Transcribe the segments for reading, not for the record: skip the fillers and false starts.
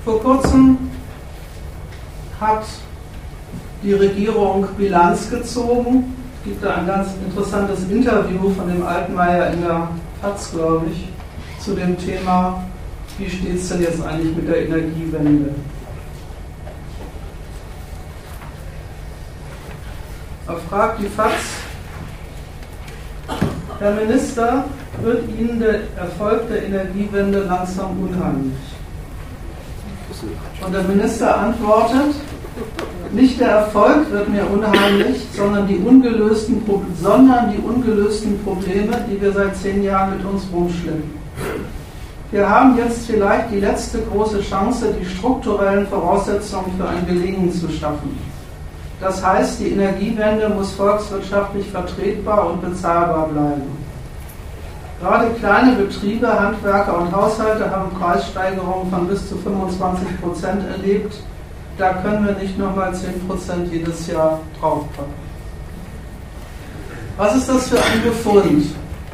Vor kurzem hat die Regierung Bilanz gezogen. Es gibt da ein ganz interessantes Interview von dem Altmaier in der FAZ, glaube ich, zu dem Thema, wie steht es denn jetzt eigentlich mit der Energiewende? Da fragt die FAZ, Herr Minister, wird Ihnen der Erfolg der Energiewende langsam unheimlich? Und der Minister antwortet, nicht der Erfolg wird mir unheimlich, sondern die ungelösten Probleme, die wir seit 10 Jahren mit uns rumschleppen. Wir haben jetzt vielleicht die letzte große Chance, die strukturellen Voraussetzungen für ein Gelingen zu schaffen. Das heißt, die Energiewende muss volkswirtschaftlich vertretbar und bezahlbar bleiben. Gerade kleine Betriebe, Handwerker und Haushalte haben Preissteigerungen von bis zu 25% erlebt. Da können wir nicht nochmal 10% jedes Jahr draufpacken. Was ist das für ein Befund?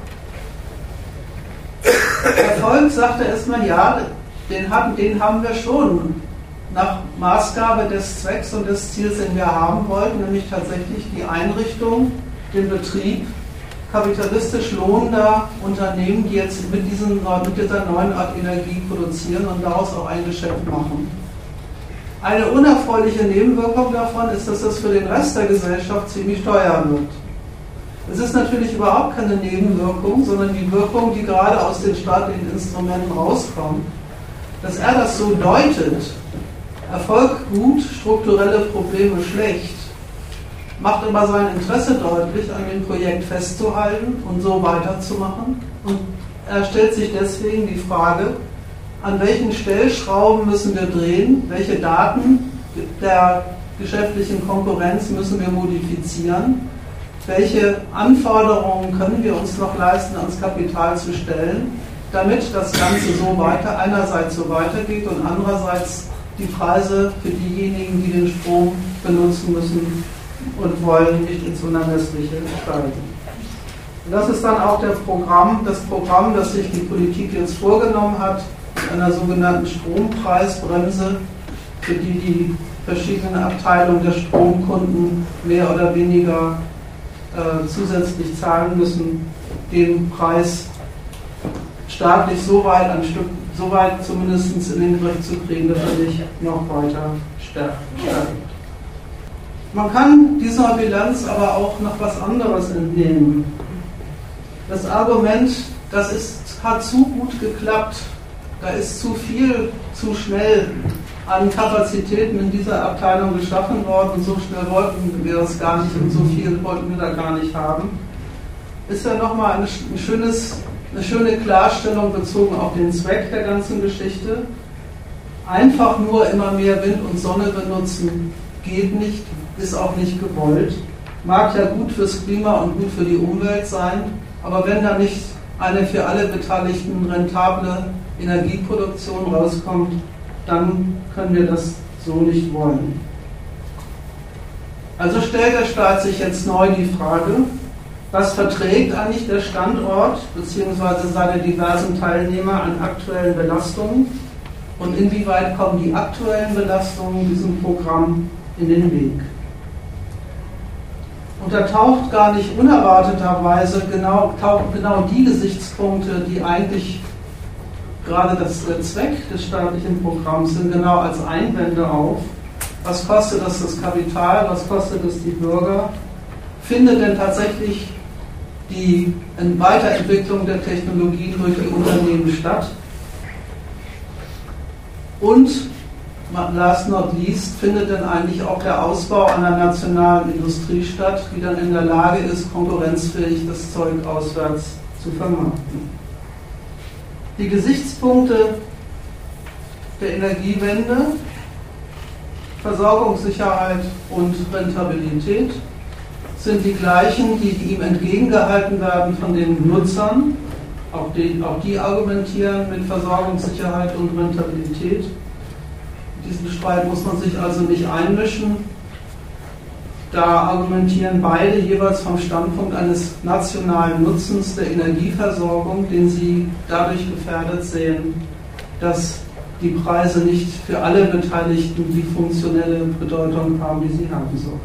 Erfolg, sagt er erstmal, ja, den haben wir schon nach Maßgabe des Zwecks und des Ziels, den wir haben wollten, nämlich tatsächlich die Einrichtung, den Betrieb kapitalistisch lohnender Unternehmen, die jetzt mit dieser neuen Art Energie produzieren und daraus auch ein Geschäft machen. Eine unerfreuliche Nebenwirkung davon ist, dass das für den Rest der Gesellschaft ziemlich teuer wird. Es ist natürlich überhaupt keine Nebenwirkung, sondern die Wirkung, die gerade aus den staatlichen Instrumenten rauskommt, dass er das so deutet, Erfolg gut, strukturelle Probleme schlecht, macht aber sein Interesse deutlich, an dem Projekt festzuhalten und so weiterzumachen. Und er stellt sich deswegen die Frage, an welchen Stellschrauben müssen wir drehen, welche Daten der geschäftlichen Konkurrenz müssen wir modifizieren, welche Anforderungen können wir uns noch leisten, ans Kapital zu stellen, damit das Ganze einerseits so weitergeht und andererseits die Preise für diejenigen, die den Strom benutzen müssen und wollen, nicht ins Unermessliche steigen. Und das ist dann auch das Programm, das sich die Politik jetzt vorgenommen hat, mit einer sogenannten Strompreisbremse, für die verschiedenen Abteilungen der Stromkunden mehr oder weniger zusätzlich zahlen müssen, den Preis staatlich so weit zumindest in den Griff zu kriegen, dass er nicht noch weiter stärkt. Man kann dieser Bilanz aber auch noch was anderes entnehmen. Das Argument, hat zu gut geklappt, da ist zu viel, zu schnell an Kapazitäten in dieser Abteilung geschaffen worden und so schnell wollten wir das gar nicht und so viel wollten wir da gar nicht haben, ist ja nochmal eine schöne Klarstellung bezogen auf den Zweck der ganzen Geschichte. Einfach nur immer mehr Wind und Sonne benutzen geht nicht, ist auch nicht gewollt. Mag ja gut fürs Klima und gut für die Umwelt sein, aber wenn da nicht eine für alle Beteiligten rentable Energieproduktion rauskommt, dann können wir das so nicht wollen. Also stellt der Staat sich jetzt neu die Frage, was verträgt eigentlich der Standort bzw. seine diversen Teilnehmer an aktuellen Belastungen und inwieweit kommen die aktuellen Belastungen diesem Programm in den Weg? Und da taucht gar nicht unerwarteterweise genau die Gesichtspunkte, die eigentlich gerade der Zweck des staatlichen Programms sind, genau als Einwände auf. Was kostet das Kapital? Was kostet es die Bürger? Findet denn tatsächlich die Weiterentwicklung der Technologien durch die Unternehmen statt? Und last not least, findet denn eigentlich auch der Ausbau einer nationalen Industrie statt, die dann in der Lage ist, konkurrenzfähig das Zeug auswärts zu vermarkten? Die Gesichtspunkte der Energiewende, Versorgungssicherheit und Rentabilität, sind die gleichen, die ihm entgegengehalten werden von den Nutzern. Auch die argumentieren mit Versorgungssicherheit und Rentabilität. In diesen Streit muss man sich also nicht einmischen. Da argumentieren beide jeweils vom Standpunkt eines nationalen Nutzens der Energieversorgung, den sie dadurch gefährdet sehen, dass die Preise nicht für alle Beteiligten die funktionelle Bedeutung haben, die sie haben soll.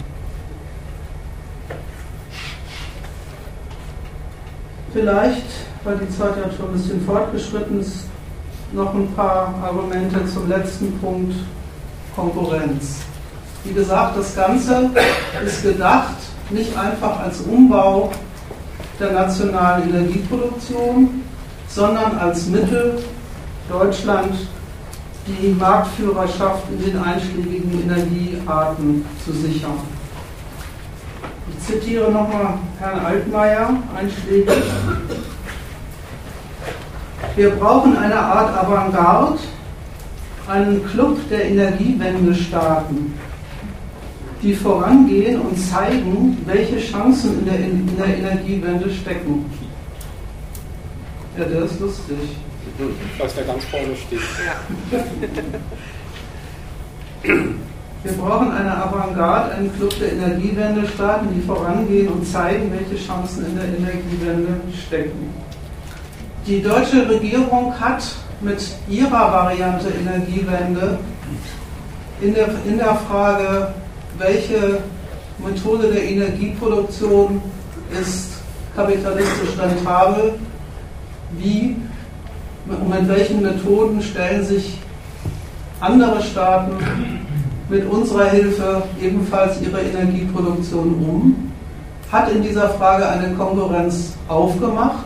Vielleicht, weil die Zeit ja schon ein bisschen fortgeschritten ist, noch ein paar Argumente zum letzten Punkt: Konkurrenz. Wie gesagt, das Ganze ist gedacht nicht einfach als Umbau der nationalen Energieproduktion, sondern als Mittel, Deutschland die Marktführerschaft in den einschlägigen Energiearten zu sichern. Ich zitiere nochmal Herrn Altmaier einschlägig. Wir brauchen eine Art Avantgarde, einen Club der Energiewendestaaten, die vorangehen und zeigen, welche Chancen in der Energiewende stecken. Ja, der ist lustig. Was da ganz vorne steht. Ja. Wir brauchen eine Avantgarde, einen Club der Energiewendestaaten, die vorangehen und zeigen, welche Chancen in der Energiewende stecken. Die deutsche Regierung hat mit ihrer Variante Energiewende in der Frage, welche Methode der Energieproduktion ist kapitalistisch rentabel, wie und mit welchen Methoden stellen sich andere Staaten mit unserer Hilfe ebenfalls ihre Energieproduktion um, hat in dieser Frage eine Konkurrenz aufgemacht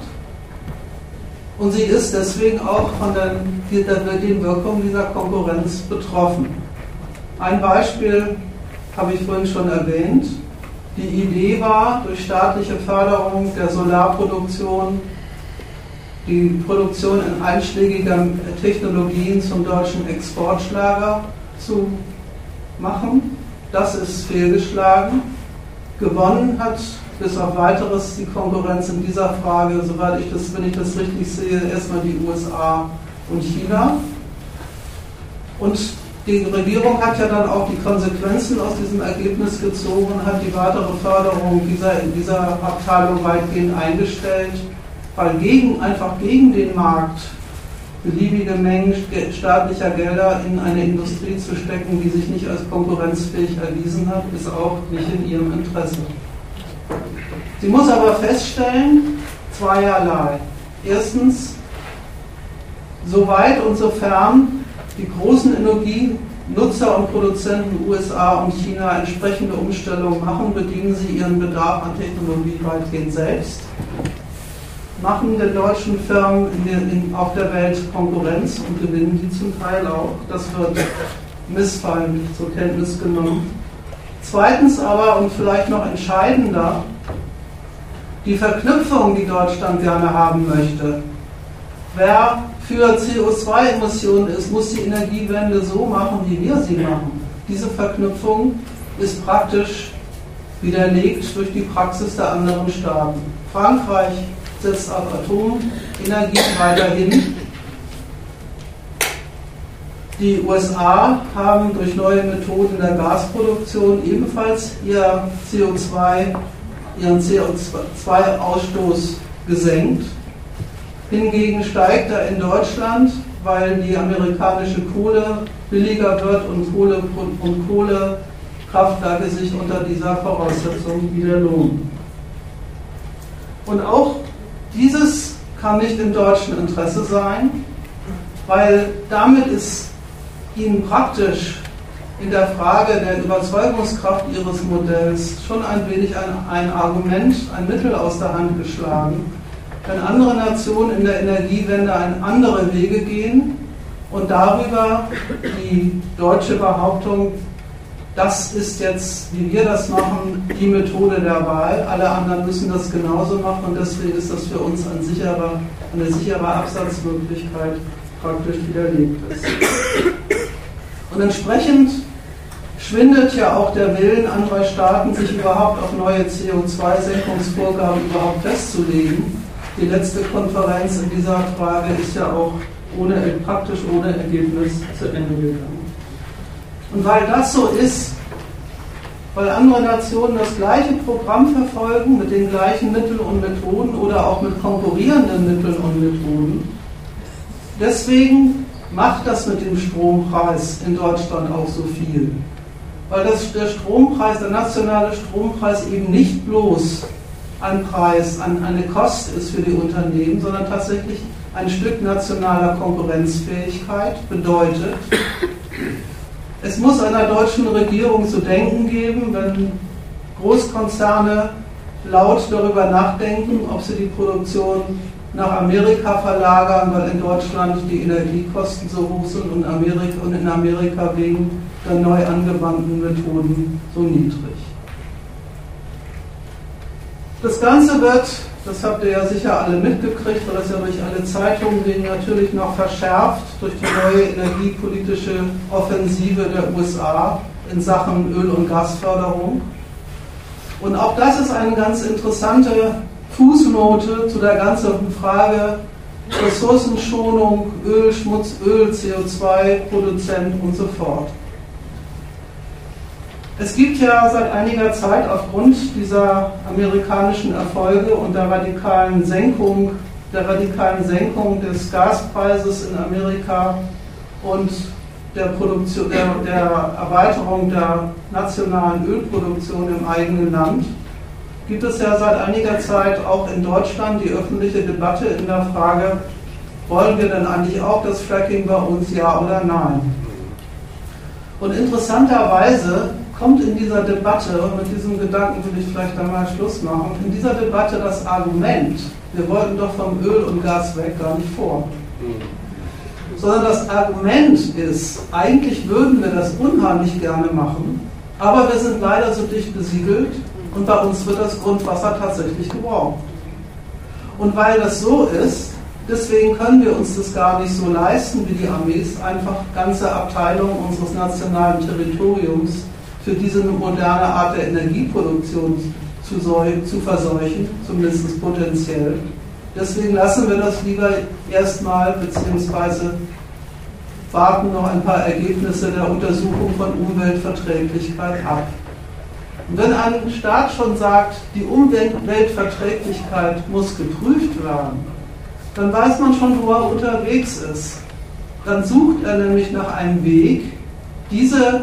und sie ist deswegen auch von den Wirkungen dieser Konkurrenz betroffen. Ein Beispiel habe ich vorhin schon erwähnt. Die Idee war, durch staatliche Förderung der Solarproduktion die Produktion in einschlägiger Technologien zum deutschen Exportschlager zu machen. Das ist fehlgeschlagen. Gewonnen hat bis auf weiteres die Konkurrenz in dieser Frage, soweit wenn ich das richtig sehe, erstmal die USA und China. Und die Regierung hat ja dann auch die Konsequenzen aus diesem Ergebnis gezogen und hat die weitere Förderung dieser Abteilung weitgehend eingestellt, weil einfach gegen den Markt beliebige Mengen staatlicher Gelder in eine Industrie zu stecken, die sich nicht als konkurrenzfähig erwiesen hat, ist auch nicht in ihrem Interesse. Sie muss aber feststellen, zweierlei. Erstens, soweit und sofern die großen Energienutzer und Produzenten USA und China entsprechende Umstellungen machen, bedienen sie ihren Bedarf an Technologie weitgehend selbst, machen den deutschen Firmen auf der Welt Konkurrenz und gewinnen die zum Teil auch. Das wird missfallend zur Kenntnis genommen. Zweitens aber, und vielleicht noch entscheidender, die Verknüpfung, die Deutschland gerne haben möchte. Wer für CO2-Emissionen ist, muss die Energiewende so machen, wie wir sie machen. Diese Verknüpfung ist praktisch widerlegt durch die Praxis der anderen Staaten. Frankreich setzt auf Atomenergie weiterhin. Die USA haben durch neue Methoden der Gasproduktion ebenfalls ihren CO2-Ausstoß gesenkt. Hingegen steigt er in Deutschland, weil die amerikanische Kohle billiger wird und Kohlekraftwerke sich unter dieser Voraussetzung wieder lohnen. Und auch dieses kann nicht im deutschen Interesse sein, weil damit ist ihnen praktisch in der Frage der Überzeugungskraft ihres Modells schon ein wenig ein Argument, ein Mittel aus der Hand geschlagen. Wenn andere Nationen in der Energiewende andere Wege gehen und darüber die deutsche Behauptung, das ist jetzt, wie wir das machen, die Methode der Wahl, alle anderen müssen das genauso machen und deswegen ist das für uns eine sichere Absatzmöglichkeit praktisch widerlegt ist. Und entsprechend schwindet ja auch der Willen anderer Staaten, sich überhaupt auf neue CO2-Senkungsvorgaben überhaupt festzulegen. Die letzte Konferenz in dieser Frage ist ja auch praktisch ohne Ergebnis zu Ende gegangen. Und weil das so ist, weil andere Nationen das gleiche Programm verfolgen, mit den gleichen Mitteln und Methoden oder auch mit konkurrierenden Mitteln und Methoden, deswegen macht das mit dem Strompreis in Deutschland auch so viel. Weil der Strompreis, der nationale Strompreis eben nicht bloß ein Preis, eine Kost ist für die Unternehmen, sondern tatsächlich ein Stück nationaler Konkurrenzfähigkeit bedeutet, es muss einer deutschen Regierung zu denken geben, wenn Großkonzerne laut darüber nachdenken, ob sie die Produktion nach Amerika verlagern, weil in Deutschland die Energiekosten so hoch sind und in Amerika wegen der neu angewandten Methoden so niedrig. Das Ganze wird, das habt ihr ja sicher alle mitgekriegt, weil das ja durch alle Zeitungen ging, natürlich noch verschärft durch die neue energiepolitische Offensive der USA in Sachen Öl- und Gasförderung. Und auch das ist eine ganz interessante Fußnote zu der ganzen Frage Ressourcenschonung, Öl, Schmutz, Öl, CO2-Produzent und so fort. Es gibt ja seit einiger Zeit aufgrund dieser amerikanischen Erfolge und der radikalen Senkung des Gaspreises in Amerika und der Erweiterung der nationalen Ölproduktion im eigenen Land, gibt es ja seit einiger Zeit auch in Deutschland die öffentliche Debatte in der Frage, wollen wir denn eigentlich auch das Fracking bei uns, ja oder nein? Und interessanterweise kommt in dieser Debatte, und mit diesem Gedanken will ich vielleicht einmal Schluss machen, in dieser Debatte das Argument, wir wollten doch vom Öl und Gas weg, gar nicht vor. Sondern das Argument ist, eigentlich würden wir das unheimlich gerne machen, aber wir sind leider so dicht besiedelt und bei uns wird das Grundwasser tatsächlich gebraucht. Und weil das so ist, deswegen können wir uns das gar nicht so leisten, wie die Armees, einfach ganze Abteilungen unseres nationalen Territoriums für diese moderne Art der Energieproduktion zu verseuchen, zumindest potenziell. Deswegen lassen wir das lieber erstmal, beziehungsweise warten noch ein paar Ergebnisse der Untersuchung von Umweltverträglichkeit ab. Und wenn ein Staat schon sagt, die Umweltverträglichkeit muss geprüft werden, dann weiß man schon, wo er unterwegs ist. Dann sucht er nämlich nach einem Weg, diese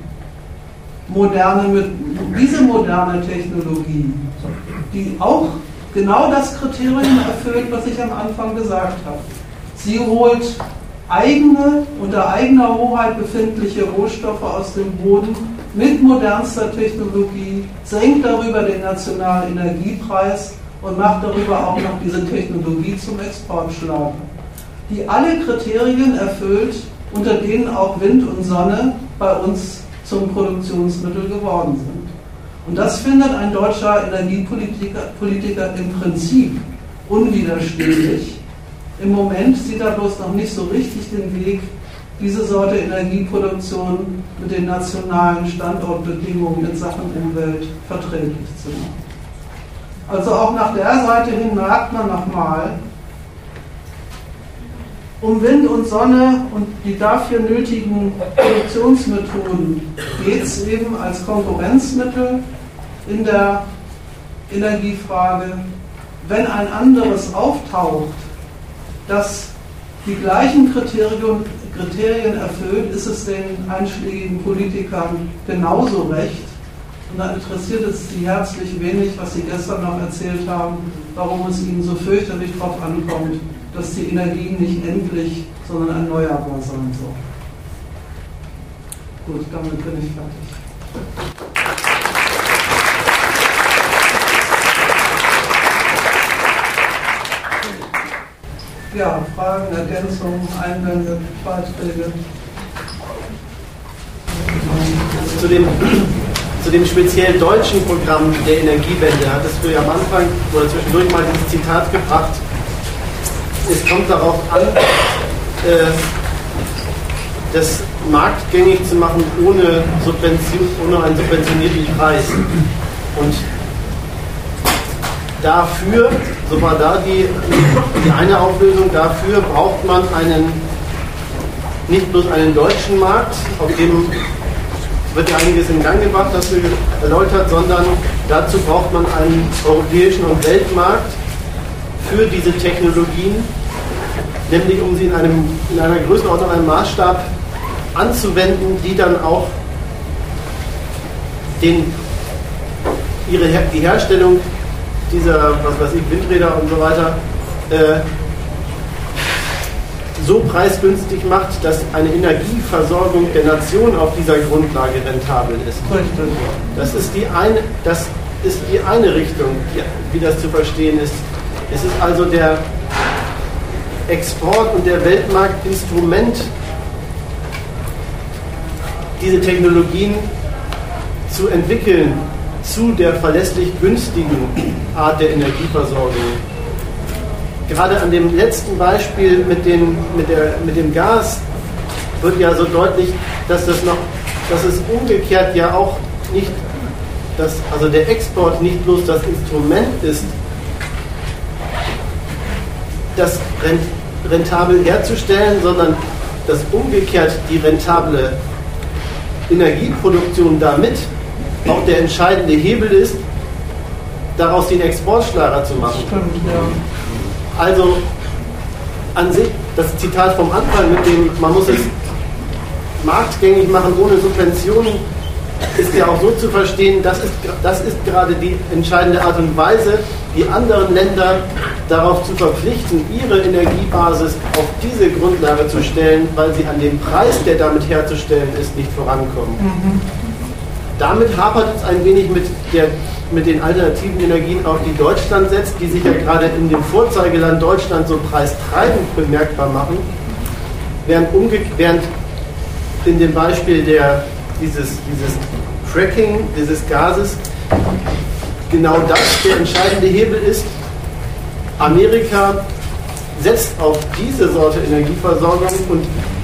moderne Technologie, die auch genau das Kriterium erfüllt, was ich am Anfang gesagt habe. Sie holt unter eigener Hoheit befindliche Rohstoffe aus dem Boden mit modernster Technologie, senkt darüber den nationalen Energiepreis und macht darüber auch noch diese Technologie zum Exportschlager, die alle Kriterien erfüllt, unter denen auch Wind und Sonne bei uns zum Produktionsmittel geworden sind. Und das findet ein deutscher Energiepolitiker im Prinzip unwiderstehlich. Im Moment sieht er bloß noch nicht so richtig den Weg, diese Sorte Energieproduktion mit den nationalen Standortbedingungen in Sachen Umwelt verträglich zu machen. Also auch nach der Seite hin merkt man nochmal, um Wind und Sonne und die dafür nötigen Produktionsmethoden geht es eben als Konkurrenzmittel in der Energiefrage. Wenn ein anderes auftaucht, das die gleichen Kriterien erfüllt, ist es den einschlägigen Politikern genauso recht. Und dann interessiert es sie herzlich wenig, was sie gestern noch erzählt haben, warum es ihnen so fürchterlich darauf ankommt, dass die Energie nicht endlich, sondern erneuerbar sein soll. Gut, damit bin ich fertig. Ja, Fragen, Ergänzungen, Einwände, Beiträge. Zu dem speziell deutschen Programm der Energiewende hattest du ja am Anfang oder zwischendurch mal dieses Zitat gebracht. Es kommt darauf an, das marktgängig zu machen ohne einen subventionierten Preis. Und dafür, so war da die eine Auflösung, dafür braucht man nicht bloß einen deutschen Markt, auf dem wird ja einiges in Gang gebracht, das wir erläutert, sondern dazu braucht man einen europäischen und Weltmarkt für diese Technologien, nämlich um sie in einer Größenordnung, einem Maßstab anzuwenden, die dann auch die Herstellung dieser, Windräder und so weiter so preisgünstig macht, dass eine Energieversorgung der Nation auf dieser Grundlage rentabel ist. Das ist die eine Richtung, wie das zu verstehen ist. Es ist also der Export und der Weltmarkt Instrument, diese Technologien zu entwickeln zu der verlässlich günstigen Art der Energieversorgung. Gerade an dem letzten Beispiel mit dem Gas wird ja so deutlich, dass es umgekehrt ja auch nicht, also der Export nicht bloß das Instrument ist, das rentabel herzustellen, sondern dass umgekehrt die rentable Energieproduktion damit auch der entscheidende Hebel ist, daraus den Exportschlager zu machen. Stimmt, ja. Also an sich, das Zitat vom Anfang mit dem, man muss es marktgängig machen ohne Subventionen, ist ja auch so zu verstehen, das ist gerade die entscheidende Art und Weise, die anderen Länder darauf zu verpflichten, ihre Energiebasis auf diese Grundlage zu stellen, weil sie an dem Preis, der damit herzustellen ist, nicht vorankommen. Mhm. Damit hapert es ein wenig mit den alternativen Energien, auf die Deutschland setzt, die sich ja gerade in dem Vorzeigeland Deutschland so preistreibend bemerkbar machen, während in dem Beispiel dieses Fracking, dieses Gases, genau das der entscheidende Hebel ist. Amerika setzt auf diese Sorte Energieversorgung und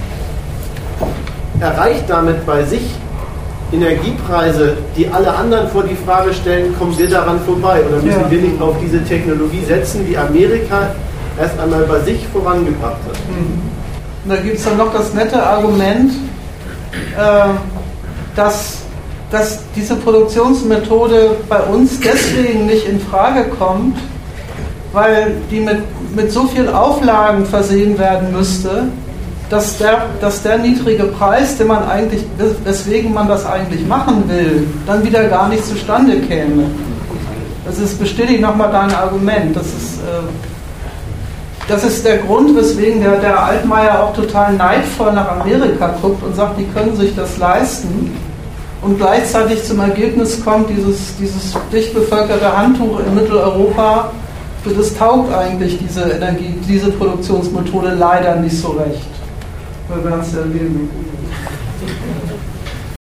erreicht damit bei sich Energiepreise, die alle anderen vor die Frage stellen, kommen wir daran vorbei oder müssen wir nicht auf diese Technologie setzen, die Amerika erst einmal bei sich vorangebracht hat. Und da gibt es dann noch das nette Argument, dass diese Produktionsmethode bei uns deswegen nicht in Frage kommt, weil die mit so viel Auflagen versehen werden müsste, dass der niedrige Preis, weswegen man das eigentlich machen will, dann wieder gar nicht zustande käme. Das bestätigt nochmal dein Argument. Das ist der Grund, weswegen der Altmaier auch total neidvoll nach Amerika guckt und sagt, die können sich das leisten und gleichzeitig zum Ergebnis kommt, dieses dicht bevölkerte Handtuch in Mitteleuropa, für das taugt eigentlich diese Produktionsmethode leider nicht so recht. Wir werden es ja erleben.